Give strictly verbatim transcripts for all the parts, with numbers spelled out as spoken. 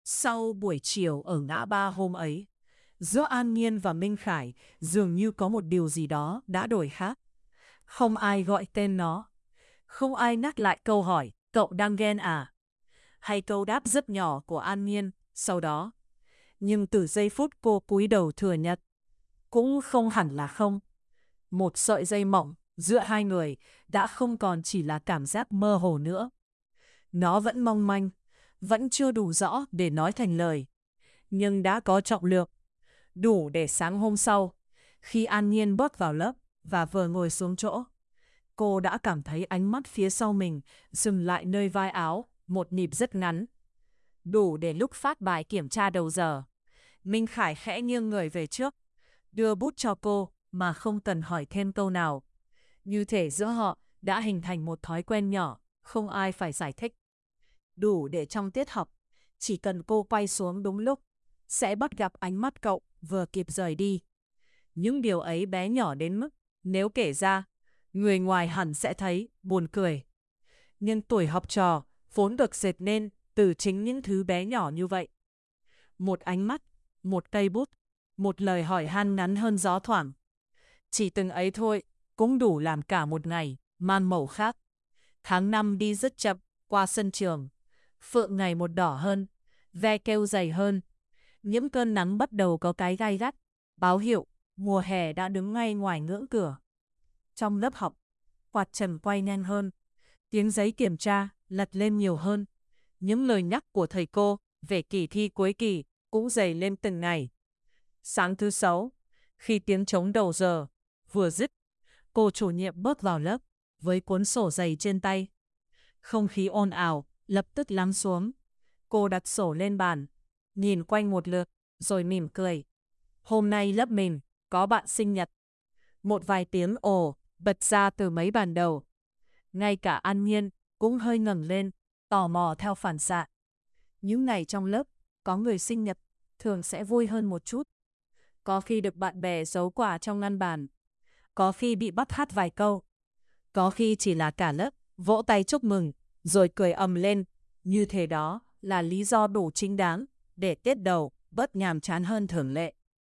Sau buổi chiều ở ngã ba hôm ấy, giữa An Nhiên và Minh Khải dường như có một điều gì đó đã đổi khác. Không ai gọi tên nó. Không ai nhắc lại câu hỏi, cậu đang ghen à? Hay câu đáp rất nhỏ của An Nhiên sau đó. Nhưng từ giây phút cô cúi đầu thừa nhận, cũng không hẳn là không. Một sợi dây mỏng giữa hai người đã không còn chỉ là cảm giác mơ hồ nữa. Nó vẫn mong manh, vẫn chưa đủ rõ để nói thành lời, nhưng đã có trọng lượng, đủ để sáng hôm sau, khi An Nhiên bước vào lớp và vừa ngồi xuống chỗ, cô đã cảm thấy ánh mắt phía sau mình dừng lại nơi vai áo, một nhịp rất ngắn. Đủ để lúc phát bài kiểm tra đầu giờ, Minh Khải khẽ nghiêng người về trước, đưa bút cho cô mà không cần hỏi thêm câu nào. Như thể giữa họ đã hình thành một thói quen nhỏ, không ai phải giải thích. Đủ để trong tiết học, chỉ cần cô quay xuống đúng lúc, sẽ bắt gặp ánh mắt cậu vừa kịp rời đi. Những điều ấy bé nhỏ đến mức, nếu kể ra, người ngoài hẳn sẽ thấy buồn cười. Nhưng tuổi học trò vốn được dệt nên từ chính những thứ bé nhỏ như vậy. Một ánh mắt, một cây bút, một lời hỏi han ngắn hơn gió thoảng. Chỉ từng ấy thôi, cũng đủ làm cả một ngày, man màu khác. Tháng năm đi rất chậm, qua sân trường. Phượng ngày một đỏ hơn, ve kêu dày hơn. Những cơn nắng bắt đầu có cái gai gắt, báo hiệu mùa hè đã đứng ngay ngoài ngưỡng cửa. Trong lớp học, quạt trần quay nhanh hơn, tiếng giấy kiểm tra lật lên nhiều hơn. Những lời nhắc của thầy cô về kỳ thi cuối kỳ cũng dày lên từng ngày. Sáng thứ sáu, khi tiếng trống đầu giờ vừa dứt, cô chủ nhiệm bước vào lớp với cuốn sổ dày trên tay. Không khí ồn ào lập tức lắng xuống. Cô đặt sổ lên bàn, nhìn quanh một lượt, rồi mỉm cười. Hôm nay lớp mình có bạn sinh nhật. Một vài tiếng ồ bật ra từ mấy bàn đầu. Ngay cả An Nhiên cũng hơi ngẩng lên, tò mò theo phản xạ. Những ngày trong lớp có người sinh nhật thường sẽ vui hơn một chút. Có khi được bạn bè giấu quà trong ngăn bàn, có khi bị bắt hát vài câu, có khi chỉ là cả lớp vỗ tay chúc mừng rồi cười ầm lên, như thế đó là lý do đủ chính đáng để tiết đầu bớt nhàm chán hơn thường lệ.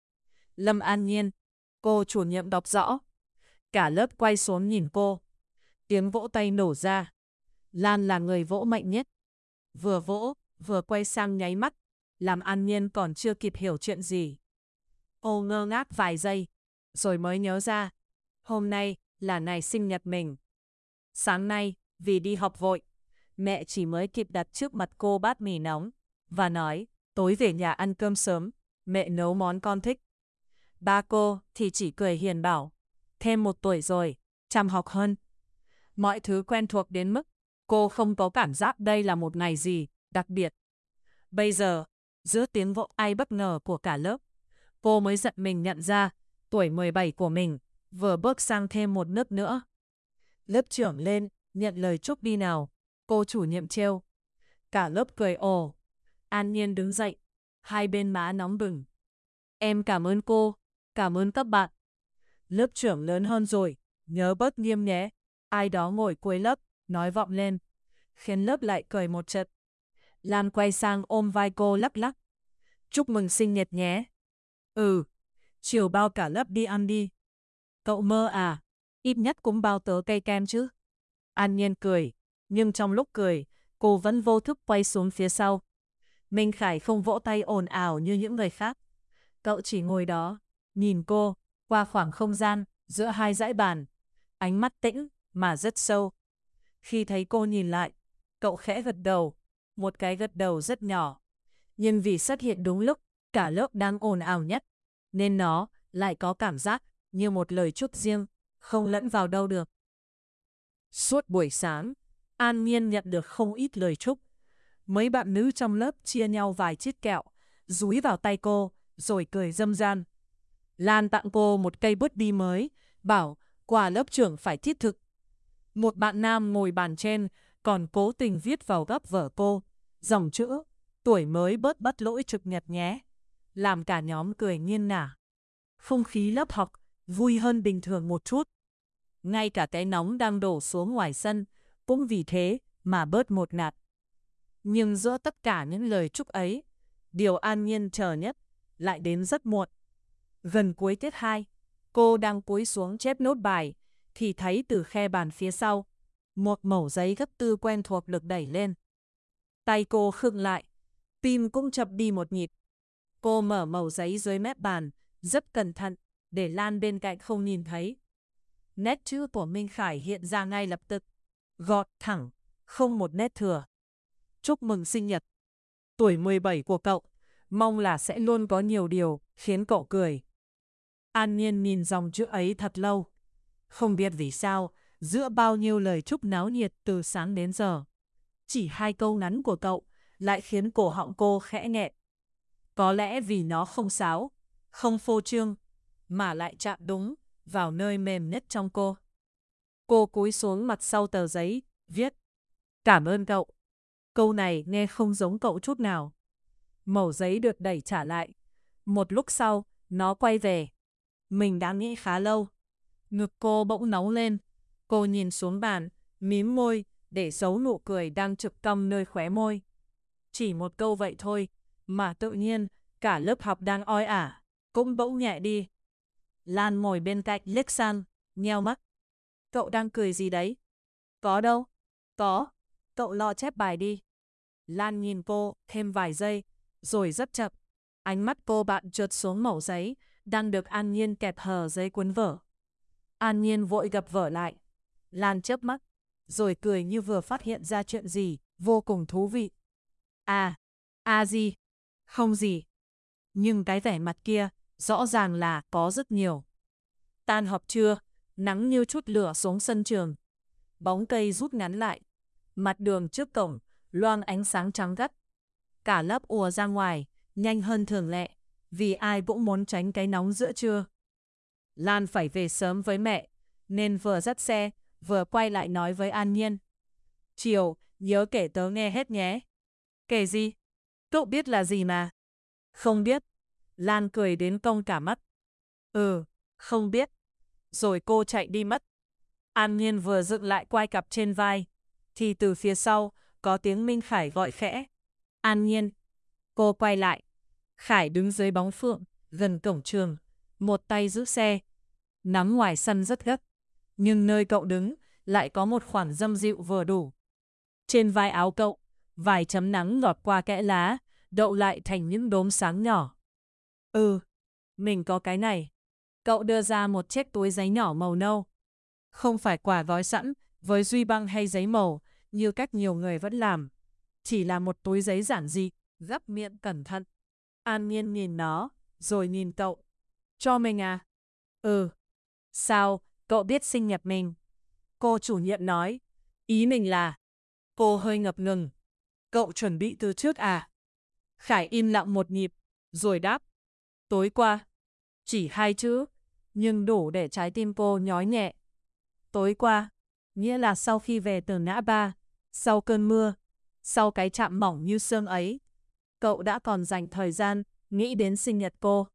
Lâm An Nhiên, cô chủ nhiệm đọc rõ. Cả lớp quay xuống nhìn cô. Tiếng vỗ tay nổ ra. Lan là người vỗ mạnh nhất. Vừa vỗ, vừa quay sang nháy mắt, làm An Nhiên còn chưa kịp hiểu chuyện gì. Cô ngơ ngác vài giây, rồi mới nhớ ra. Hôm nay là ngày sinh nhật mình. Sáng nay, vì đi học vội, mẹ chỉ mới kịp đặt trước mặt cô bát mì nóng và nói tối về nhà ăn cơm sớm, mẹ nấu món con thích. Ba cô thì chỉ cười hiền bảo, thêm một tuổi rồi, chăm học hơn. Mọi thứ quen thuộc đến mức cô không có cảm giác đây là một ngày gì đặc biệt. Bây giờ, giữa tiếng vỗ tay bất ngờ của cả lớp, cô mới giật mình nhận ra tuổi mười bảy của mình vừa bước sang thêm một nước nữa. Lớp trưởng lên, nhận lời chúc đi nào, cô chủ nhiệm trêu. Cả lớp cười ồ. An Nhiên đứng dậy, hai bên má nóng bừng. Em cảm ơn cô, cảm ơn các bạn. Lớp trưởng lớn hơn rồi, nhớ bớt nghiêm nhé. Ai đó ngồi cuối lớp, nói vọng lên, khiến lớp lại cười một trận. Lan quay sang ôm vai cô lắc lắc. Chúc mừng sinh nhật nhé. Ừ, chiều bao cả lớp đi ăn đi. Cậu mơ à, ít nhất cũng bao tớ cây kem chứ. An Nhiên cười, nhưng trong lúc cười, cô vẫn vô thức quay xuống phía sau. Minh Khải không vỗ tay ồn ào như những người khác. Cậu chỉ ngồi đó, nhìn cô, qua khoảng không gian, giữa hai dãy bàn. Ánh mắt tĩnh, mà rất sâu. Khi thấy cô nhìn lại, cậu khẽ gật đầu, một cái gật đầu rất nhỏ. Nhưng vì xuất hiện đúng lúc, cả lớp đang ồn ào nhất, nên nó lại có cảm giác như một lời chúc riêng, không lẫn vào đâu được. Suốt buổi sáng, An Nhiên nhận được không ít lời chúc. Mấy bạn nữ trong lớp chia nhau vài chiếc kẹo, dúi vào tay cô, rồi cười râm ran. Lan tặng cô một cây bút bi mới, bảo quà lớp trưởng phải thiết thực. Một bạn nam ngồi bàn trên, còn cố tình viết vào góc vở cô, dòng chữ, tuổi mới bớt bắt lỗi trực nhật nhé. Làm cả nhóm cười nghiêng nả. Không khí lớp học vui hơn bình thường một chút. Ngay cả cái nóng đang đổ xuống ngoài sân, cũng vì thế mà bớt một ngạt. Nhưng giữa tất cả những lời chúc ấy, Điều An Nhiên chờ nhất lại đến rất muộn. Gần cuối tiết hai, cô đang cúi xuống chép nốt bài, thì thấy từ khe bàn phía sau, một mẩu giấy gấp tư quen thuộc được đẩy lên. Tay cô khựng lại, tim cũng chập đi một nhịp. Cô mở mẩu giấy dưới mép bàn, rất cẩn thận, để Lan bên cạnh không nhìn thấy. Nét chữ của Minh Khải hiện ra ngay lập tức, gọn, thẳng, không một nét thừa. Chúc mừng sinh nhật. Tuổi mười bảy của cậu, mong là sẽ luôn có nhiều điều khiến cậu cười. An Nhiên nhìn dòng chữ ấy thật lâu. Không biết vì sao, giữa bao nhiêu lời chúc náo nhiệt từ sáng đến giờ, chỉ hai câu ngắn của cậu lại khiến cổ họng cô khẽ nghẹn. Có lẽ vì nó không sáo, không phô trương, mà lại chạm đúng vào nơi mềm nhất trong cô. Cô cúi xuống mặt sau tờ giấy, viết: Cảm ơn cậu. Câu này nghe không giống cậu chút nào. Mẩu giấy được đẩy trả lại. Một lúc sau, nó quay về. Mình đã nghĩ khá lâu. Ngực cô bỗng nóng lên. Cô nhìn xuống bàn, mím môi để giấu nụ cười đang trực cong nơi khóe môi. Chỉ một câu vậy thôi, mà tự nhiên cả lớp học đang oi ả cũng bỗng nhẹ đi. Lan ngồi bên cạnh liếc sang, nheo mắt. Cậu đang cười gì đấy? Có đâu. Có. Cậu lo chép bài đi. Lan nhìn cô thêm vài giây, rồi rất chậm. Ánh mắt cô bạn trượt xuống mẩu giấy, đang được An Nhiên kẹp hờ giấy cuốn vở. An Nhiên vội gập vở lại. Lan chớp mắt, rồi cười như vừa phát hiện ra chuyện gì vô cùng thú vị. À, à gì? Không gì. Nhưng cái vẻ mặt kia rõ ràng là có rất nhiều. Tan học trưa, nắng như chút lửa xuống sân trường. Bóng cây rút ngắn lại. Mặt đường trước cổng loang ánh sáng trắng gắt. Cả lớp ùa ra ngoài, nhanh hơn thường lệ, vì ai cũng muốn tránh cái nóng giữa trưa. Lan phải về sớm với mẹ, nên vừa dắt xe, vừa quay lại nói với An Nhiên. Chiều, nhớ kể tớ nghe hết nhé. Kể gì? Cậu biết là gì mà. Không biết. Lan cười đến cong cả mắt. Ừ, không biết. Rồi cô chạy đi mất. An Nhiên vừa dựng lại quai cặp trên vai, thì từ phía sau có tiếng Minh Khải gọi khẽ. An Nhiên. Cô quay lại. Khải đứng dưới bóng phượng, gần cổng trường, một tay giữ xe. Nắng ngoài sân rất gắt, nhưng nơi cậu đứng lại có một khoảng râm dịu vừa đủ. Trên vai áo cậu, vài chấm nắng lọt qua kẽ lá, đậu lại thành những đốm sáng nhỏ. Ừ, mình có cái này. Cậu đưa ra một chiếc túi giấy nhỏ màu nâu. Không phải quả gói sẵn, với duy băng hay giấy màu, như cách nhiều người vẫn làm. Chỉ là một túi giấy giản dị, gấp miệng cẩn thận. An Nhiên nhìn nó, rồi nhìn cậu. Cho mình à? Ừ. Sao, cậu biết sinh nhật mình? Cô chủ nhiệm nói. Ý mình là... Cô hơi ngập ngừng. Cậu chuẩn bị từ trước à? Khải im lặng một nhịp, rồi đáp. Tối qua. Chỉ hai chữ, nhưng đủ để trái tim cô nhói nhẹ. Tối qua, nghĩa là sau khi về từ ngã ba, sau cơn mưa, sau cái chạm mỏng như sương ấy, cậu đã còn dành thời gian nghĩ đến sinh nhật cô.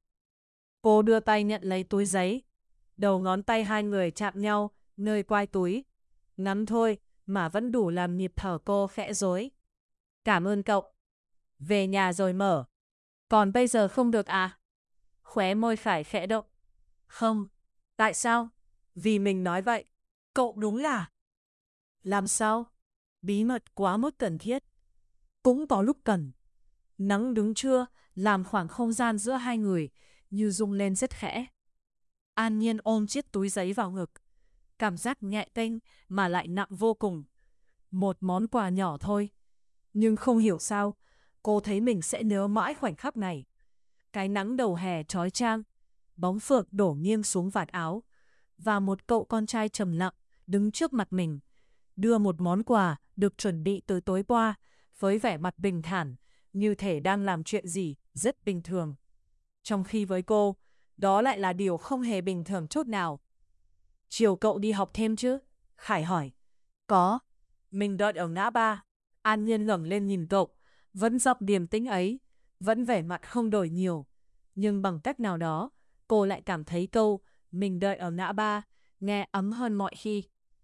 Cô đưa tay nhận lấy túi giấy. Đầu ngón tay hai người chạm nhau nơi quai túi. Ngắn thôi mà vẫn đủ làm nhịp thở cô khẽ rối. Cảm ơn cậu. Về nhà rồi mở. Còn bây giờ không được à? Khóe môi Khải khẽ động. Không. Tại sao? Vì mình nói vậy. Cậu đúng là... Làm sao? Bí mật quá mức cần thiết. Cũng có lúc cần. Nắng đứng trưa làm khoảng không gian giữa hai người như rung lên rất khẽ. An Nhiên ôm chiếc túi giấy vào ngực. Cảm giác nhẹ tênh mà lại nặng vô cùng. Một món quà nhỏ thôi. Nhưng không hiểu sao, cô thấy mình sẽ nhớ mãi khoảnh khắc này. Cái nắng đầu hè chói chang, bóng phượng đổ nghiêng xuống vạt áo, và một cậu con trai trầm lặng đứng trước mặt mình, đưa một món quà được chuẩn bị từ tối qua, với vẻ mặt bình thản, như thể đang làm chuyện gì rất bình thường. Trong khi với cô, đó lại là điều không hề bình thường chút nào. Chiều cậu đi học thêm chứ? Khải hỏi. Có. Mình đợi ở ngã ba. An Nhiên ngẩng lên nhìn cậu, vẫn giọng điềm tĩnh ấy, vẫn vẻ mặt không đổi nhiều. Nhưng bằng cách nào đó, cô lại cảm thấy câu mình đợi ở ngã ba nghe ấm hơn mọi khi.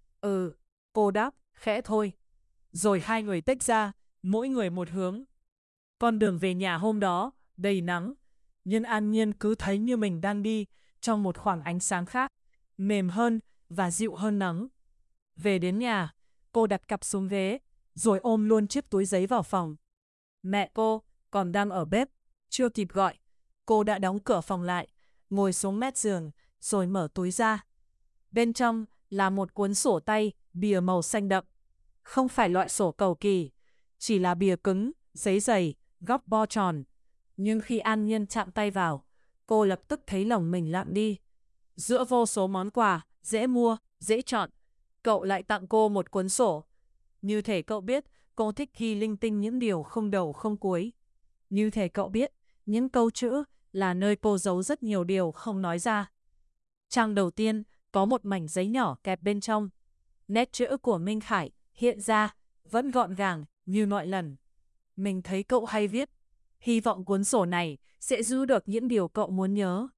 Ừ, cô đáp, khẽ thôi. Rồi hai người tách ra, mỗi người một hướng. Con đường về nhà hôm đó đầy nắng, nhưng An Nhiên cứ thấy như mình đang đi trong một khoảng ánh sáng khác, mềm hơn và dịu hơn nắng. Về đến nhà, cô đặt cặp xuống ghế, rồi ôm luôn chiếc túi giấy vào phòng. Mẹ cô còn đang ở bếp, chưa kịp gọi, cô đã đóng cửa phòng lại, ngồi xuống mép giường, rồi mở túi ra. Bên trong là một cuốn sổ tay bìa màu xanh đậm. Không phải loại sổ cầu kỳ, chỉ là bìa cứng, giấy dày, góc bo tròn. Nhưng khi An Nhiên chạm tay vào, cô lập tức thấy lòng mình lặng đi. Giữa vô số món quà, dễ mua, dễ chọn, cậu lại tặng cô một cuốn sổ. Như thể cậu biết cô thích ghi linh tinh những điều không đầu không cuối. Như thể cậu biết những câu chữ là nơi cô giấu rất nhiều điều không nói ra. Trang đầu tiên có một mảnh giấy nhỏ kẹp bên trong. Nét chữ của Minh Khải hiện ra vẫn gọn gàng như mọi lần. Mình thấy cậu hay viết. Hy vọng cuốn sổ này sẽ giữ được những điều cậu muốn nhớ.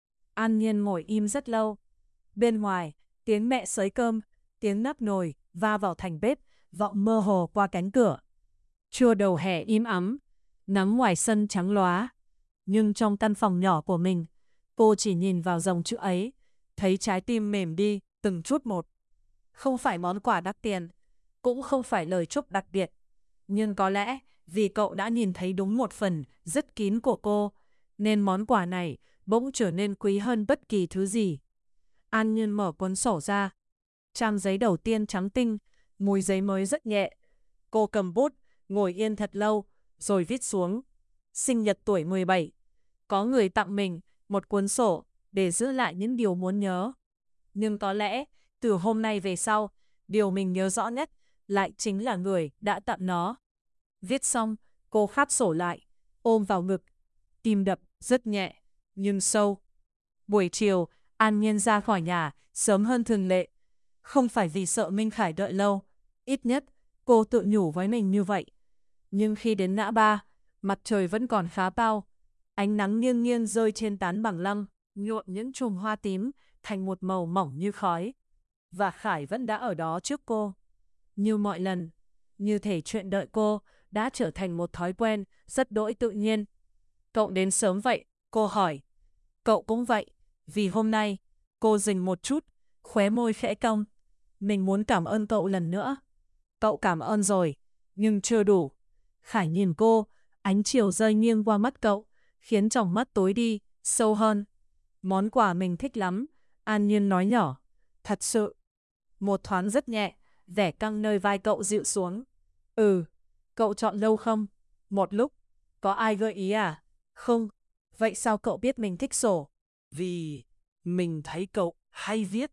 An Nhiên ngồi im rất lâu. Bên ngoài, tiếng mẹ xới cơm, tiếng nắp nồi va vào thành bếp vọng mơ hồ qua cánh cửa. Trưa đầu hè im ắng, nắng ngoài sân trắng lóa. Nhưng trong căn phòng nhỏ của mình, cô chỉ nhìn vào dòng chữ ấy, thấy trái tim mềm đi từng chút một. Không phải món quà đắt tiền, cũng không phải lời chúc đặc biệt. Nhưng có lẽ vì cậu đã nhìn thấy đúng một phần rất kín của cô, nên món quà này bỗng trở nên quý hơn bất kỳ thứ gì. An Nhiên mở cuốn sổ ra. Trang giấy đầu tiên trắng tinh, mùi giấy mới rất nhẹ. Cô cầm bút, ngồi yên thật lâu, rồi viết xuống. Sinh nhật tuổi mười bảy. Có người tặng mình một cuốn sổ để giữ lại những điều muốn nhớ. Nhưng có lẽ, từ hôm nay về sau, điều mình nhớ rõ nhất lại chính là người đã tặng nó. Viết xong, cô khép sổ lại, ôm vào ngực. Tim đập rất nhẹ, nhưng sâu. Buổi chiều, An Nhiên ra khỏi nhà sớm hơn thường lệ. Không phải vì sợ Minh Khải đợi lâu, ít nhất cô tự nhủ với mình như vậy. Nhưng khi đến ngã ba, mặt trời vẫn còn khá cao. Ánh nắng nghiêng nghiêng rơi trên tán bằng lăng, nhuộm những chùm hoa tím thành một màu mỏng như khói. Và Khải vẫn đã ở đó trước cô. Như mọi lần, như thể chuyện đợi cô đã trở thành một thói quen rất đỗi tự nhiên. Cậu đến sớm vậy? Cô hỏi. Cậu cũng vậy, vì hôm nay, cô dừng một chút, khóe môi khẽ cong. Mình muốn cảm ơn cậu lần nữa. Cậu cảm ơn rồi, nhưng chưa đủ. Khải nhìn cô, ánh chiều rơi nghiêng qua mắt cậu, khiến tròng mắt tối đi, sâu hơn. Món quà mình thích lắm, An Nhiên nói nhỏ. Thật sự. Một thoáng rất nhẹ, vẻ căng nơi vai cậu dịu xuống. Ừ, cậu chọn lâu không? Một lúc. Có ai gợi ý à? Không. Vậy sao cậu biết mình thích sổ? Vì mình thấy cậu hay viết.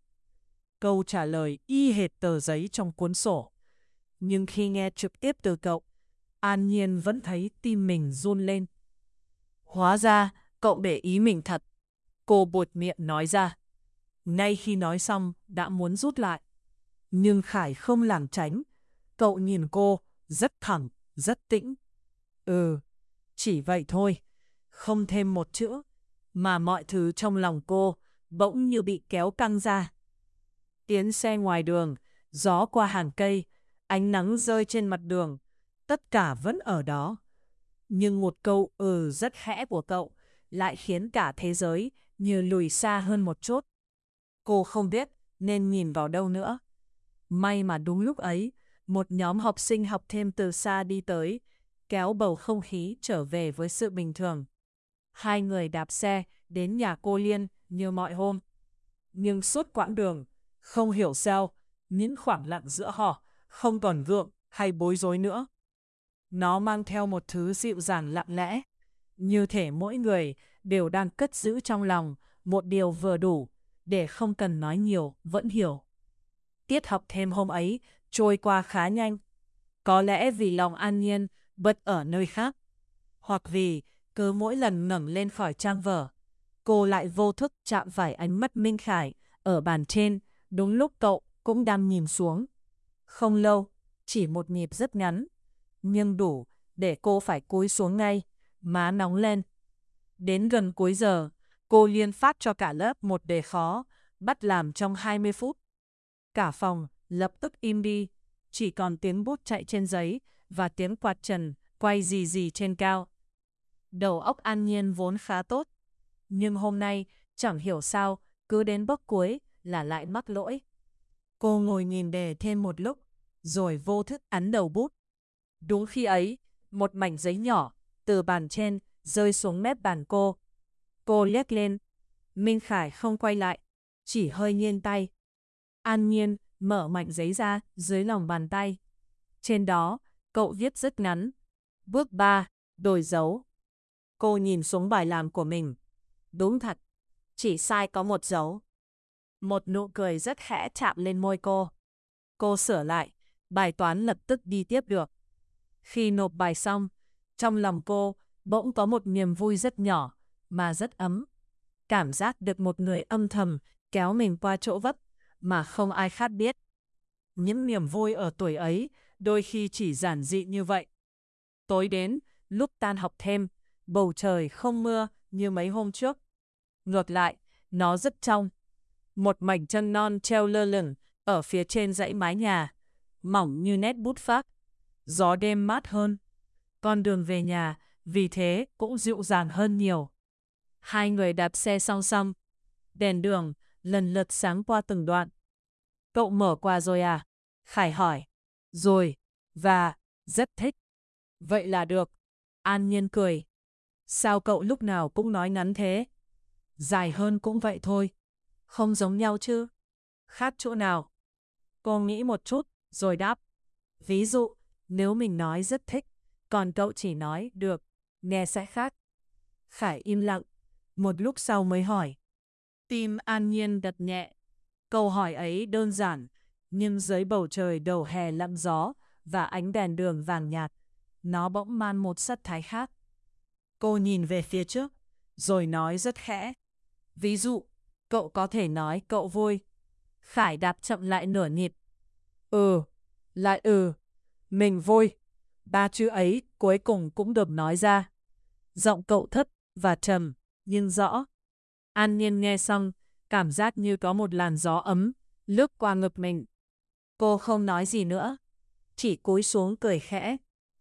Câu trả lời y hệt tờ giấy trong cuốn sổ. Nhưng khi nghe trực tiếp từ cậu, An Nhiên vẫn thấy tim mình run lên. Hóa ra, cậu để ý mình thật. Cô buột miệng nói ra. Ngay khi nói xong, đã muốn rút lại. Nhưng Khải không lảng tránh. Cậu nhìn cô, rất thẳng, rất tĩnh. Ừ, chỉ vậy thôi. Không thêm một chữ, mà mọi thứ trong lòng cô bỗng như bị kéo căng ra. Tiến xe ngoài đường, gió qua hàng cây, ánh nắng rơi trên mặt đường, tất cả vẫn ở đó. Nhưng một câu ừ rất khẽ của cậu lại khiến cả thế giới như lùi xa hơn một chút. Cô không biết nên nhìn vào đâu nữa. May mà đúng lúc ấy, một nhóm học sinh học thêm từ xa đi tới, kéo bầu không khí trở về với sự bình thường. Hai người đạp xe đến nhà cô Liên như mọi hôm. Nhưng suốt quãng đường, không hiểu sao, những khoảng lặng giữa họ không còn gượng hay bối rối nữa. Nó mang theo một thứ dịu dàng lặng lẽ, như thể mỗi người đều đang cất giữ trong lòng một điều vừa đủ để không cần nói nhiều vẫn hiểu. Tiết học thêm hôm ấy trôi qua khá nhanh. Có lẽ vì lòng An Nhiên bật ở nơi khác, hoặc vì cứ mỗi lần ngẩng lên khỏi trang vở, cô lại vô thức chạm phải ánh mắt Minh Khải ở bàn trên, đúng lúc cậu cũng đang nhìn xuống. Không lâu, chỉ một nhịp rất ngắn, nhưng đủ để cô phải cúi xuống ngay, má nóng lên. Đến gần cuối giờ, cô Liên phát cho cả lớp một đề khó, bắt làm trong hai mươi phút. Cả phòng lập tức im đi, chỉ còn tiếng bút chạy trên giấy và tiếng quạt trần quay rì rì trên cao. Đầu óc An Nhiên vốn khá tốt, nhưng hôm nay chẳng hiểu sao cứ đến bước cuối là lại mắc lỗi. Cô ngồi nhìn đề thêm một lúc, rồi vô thức ấn đầu bút. Đúng khi ấy, một mảnh giấy nhỏ từ bàn trên rơi xuống mép bàn cô. Cô liếc lên, Minh Khải không quay lại, chỉ hơi nghiêng tay. An Nhiên mở mảnh giấy ra dưới lòng bàn tay. Trên đó, cậu viết rất ngắn. Bước ba, đổi dấu. Cô nhìn xuống bài làm của mình. Đúng thật, chỉ sai có một dấu. Một nụ cười rất khẽ chạm lên môi cô. Cô sửa lại, bài toán lập tức đi tiếp được. Khi nộp bài xong, trong lòng cô bỗng có một niềm vui rất nhỏ, mà rất ấm. Cảm giác được một người âm thầm kéo mình qua chỗ vấp, mà không ai khác biết. Những niềm vui ở tuổi ấy đôi khi chỉ giản dị như vậy. Tối đến, lúc tan học thêm, bầu trời không mưa như mấy hôm trước. Ngược lại, nó rất trong. Một mảnh trăng non treo lơ lửng ở phía trên dãy mái nhà, mỏng như nét bút phác. Gió đêm mát hơn. Con đường về nhà vì thế cũng dịu dàng hơn nhiều. Hai người đạp xe song song. Đèn đường lần lượt sáng qua từng đoạn. Cậu mở quà rồi à? Khải hỏi. Rồi, và rất thích. Vậy là được. An Nhiên cười. Sao cậu lúc nào cũng nói ngắn thế? Dài hơn cũng vậy thôi. Không giống nhau chứ? Khác chỗ nào? Cô nghĩ một chút, rồi đáp. Ví dụ, nếu mình nói rất thích, còn cậu chỉ nói được, nghe sẽ khác. Khải im lặng, một lúc sau mới hỏi. Tim An Nhiên đập nhẹ. Câu hỏi ấy đơn giản, nhưng dưới bầu trời đầu hè lặng gió và ánh đèn đường vàng nhạt, nó bỗng mang một sắc thái khác. Cô nhìn về phía trước, rồi nói rất khẽ. Ví dụ, cậu có thể nói cậu vui. Khải đạp chậm lại nửa nhịp. Ừ, lại ừ, mình vui. Ba chữ ấy cuối cùng cũng được nói ra. Giọng cậu thấp và trầm, nhưng rõ. An Nhiên nghe xong, cảm giác như có một làn gió ấm lướt qua ngực mình. Cô không nói gì nữa, chỉ cúi xuống cười khẽ.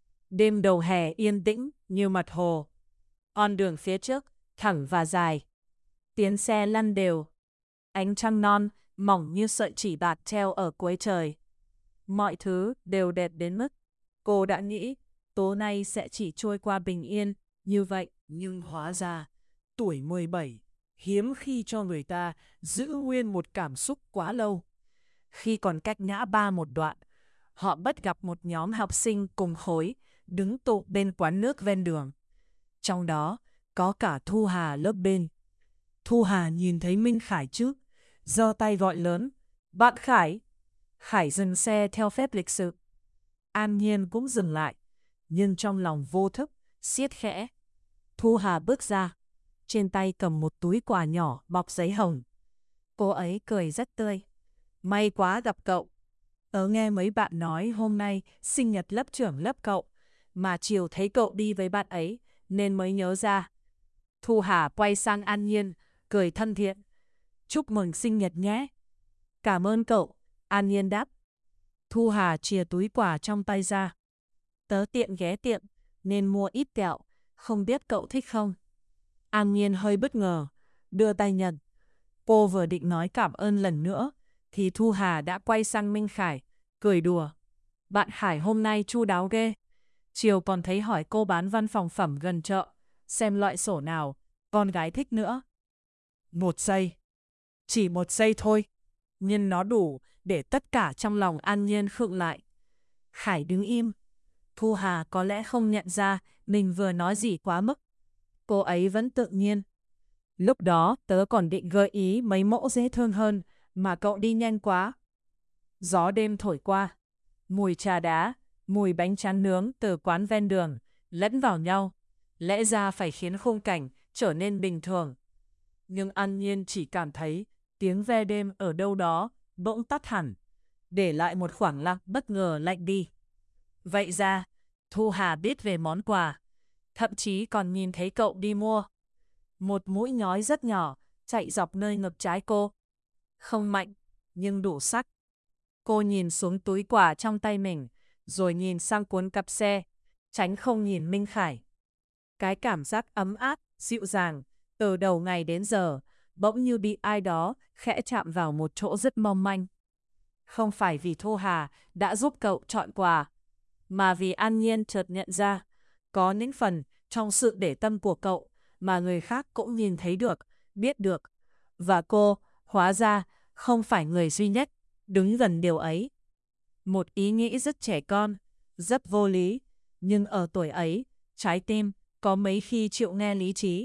Đêm đầu hè yên tĩnh như mặt hồ. On đường phía trước, thẳng và dài. Tiếng xe lăn đều. Ánh trăng non, mỏng như sợi chỉ bạc treo ở cuối trời. Mọi thứ đều đẹp đến mức cô đã nghĩ tối nay sẽ chỉ trôi qua bình yên như vậy. Nhưng hóa ra, tuổi mười bảy hiếm khi cho người ta giữ nguyên một cảm xúc quá lâu. Khi còn cách ngã ba một đoạn, họ bắt gặp một nhóm học sinh cùng khối đứng tụ bên quán nước ven đường. Trong đó có cả Thu Hà lớp bên. Thu Hà nhìn thấy Minh Khải trước, giơ tay gọi lớn. Bạn Khải! Khải dừng xe theo phép lịch sự. An Nhiên cũng dừng lại, nhưng trong lòng vô thức, siết khẽ. Thu Hà bước ra, trên tay cầm một túi quà nhỏ bọc giấy hồng. Cô ấy cười rất tươi. May quá gặp cậu. Tớ nghe mấy bạn nói hôm nay sinh nhật lớp trưởng lớp cậu, mà chiều thấy cậu đi với bạn ấy, nên mới nhớ ra. Thu Hà quay sang An Nhiên, cười thân thiện. Chúc mừng sinh nhật nhé. Cảm ơn cậu, An Nhiên đáp. Thu Hà chìa túi quà trong tay ra. Tớ tiện ghé tiệm, nên mua ít kẹo, không biết cậu thích không? An Nhiên hơi bất ngờ, đưa tay nhận. Cô vừa định nói cảm ơn lần nữa, thì Thu Hà đã quay sang Minh Khải, cười đùa. Bạn Khải hôm nay chu đáo ghê. Chiều còn thấy hỏi cô bán văn phòng phẩm gần chợ, xem loại sổ nào, con gái thích nữa. Một giây. Chỉ một giây thôi, nhưng nó đủ để tất cả trong lòng An Nhiên khựng lại. Khải đứng im. Thu Hà có lẽ không nhận ra mình vừa nói gì quá mức. Cô ấy vẫn tự nhiên. Lúc đó tớ còn định gợi ý mấy mẫu dễ thương hơn, mà cậu đi nhanh quá. Gió đêm thổi qua. Mùi trà đá, mùi bánh tráng nướng từ quán ven đường lẫn vào nhau. Lẽ ra phải khiến khung cảnh trở nên bình thường. Nhưng An Nhiên chỉ cảm thấy tiếng ve đêm ở đâu đó bỗng tắt hẳn, để lại một khoảng lặng bất ngờ lạnh đi. Vậy ra, Thu Hà biết về món quà, thậm chí còn nhìn thấy cậu đi mua. Một mũi nhói rất nhỏ chạy dọc nơi ngực trái cô. Không mạnh, nhưng đủ sắc. Cô nhìn xuống túi quà trong tay mình, rồi nhìn sang cuốn cặp xe. tránh không nhìn Minh Khải. Cái cảm giác ấm áp, dịu dàng, từ đầu ngày đến giờ, bỗng như bị ai đó khẽ chạm vào một chỗ rất mong manh. Không phải vì Thu Hà đã giúp cậu chọn quà, mà vì An Nhiên chợt nhận ra, có những phần trong sự để tâm của cậu mà người khác cũng nhìn thấy được, biết được. Và cô, hóa ra, không phải người duy nhất đứng gần điều ấy. Một ý nghĩ rất trẻ con, rất vô lý, nhưng ở tuổi ấy, trái tim có mấy khi chịu nghe lý trí.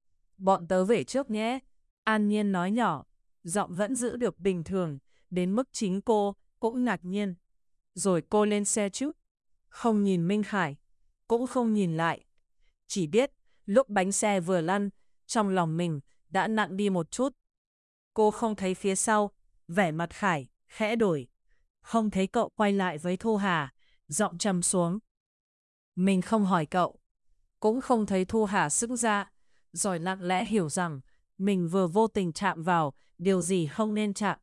Bọn tớ về trước nhé, An Nhiên nói nhỏ, giọng vẫn giữ được bình thường, đến mức chính cô cũng ngạc nhiên. Rồi cô lên xe chút, không nhìn Minh Khải, cũng không nhìn lại. Chỉ biết, lúc bánh xe vừa lăn, trong lòng mình đã nặng đi một chút. Cô không thấy phía sau, vẻ mặt Khải khẽ đổi. Không thấy cậu quay lại với Thu Hà, giọng trầm xuống. Mình không hỏi cậu, cũng không thấy Thu Hà sững ra, rồi lặng lẽ hiểu rằng mình vừa vô tình chạm vào điều gì không nên chạm.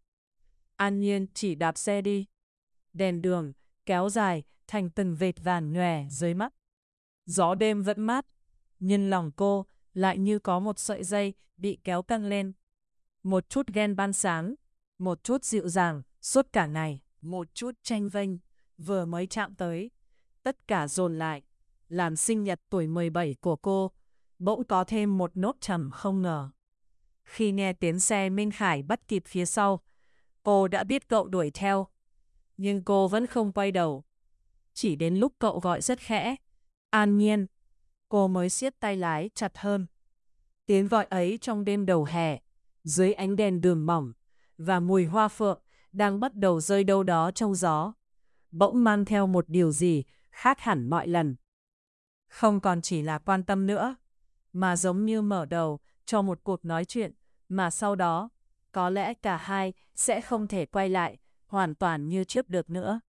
An Nhiên chỉ đạp xe đi. Đèn đường kéo dài thành từng vệt vàng nhòe dưới mắt. Gió đêm vẫn mát, nhưng lòng cô lại như có một sợi dây bị kéo căng lên. Một chút ghen ban sáng, một chút dịu dàng suốt cả ngày, một chút tranh vênh vừa mới chạm tới. Tất cả dồn lại, làm sinh nhật tuổi mười bảy của cô bỗng có thêm một nốt trầm không ngờ. Khi nghe tiếng xe Minh Khải bắt kịp phía sau, cô đã biết cậu đuổi theo. Nhưng cô vẫn không quay đầu. Chỉ đến lúc cậu gọi rất khẽ, An Nhiên, cô mới siết tay lái chặt hơn. Tiếng gọi ấy trong đêm đầu hè, dưới ánh đèn đường mỏng, và mùi hoa phượng đang bắt đầu rơi đâu đó trong gió, bỗng mang theo một điều gì khác hẳn mọi lần. Không còn chỉ là quan tâm nữa, mà giống như mở đầu cho một cuộc nói chuyện mà sau đó, có lẽ cả hai sẽ không thể quay lại hoàn toàn như trước được nữa.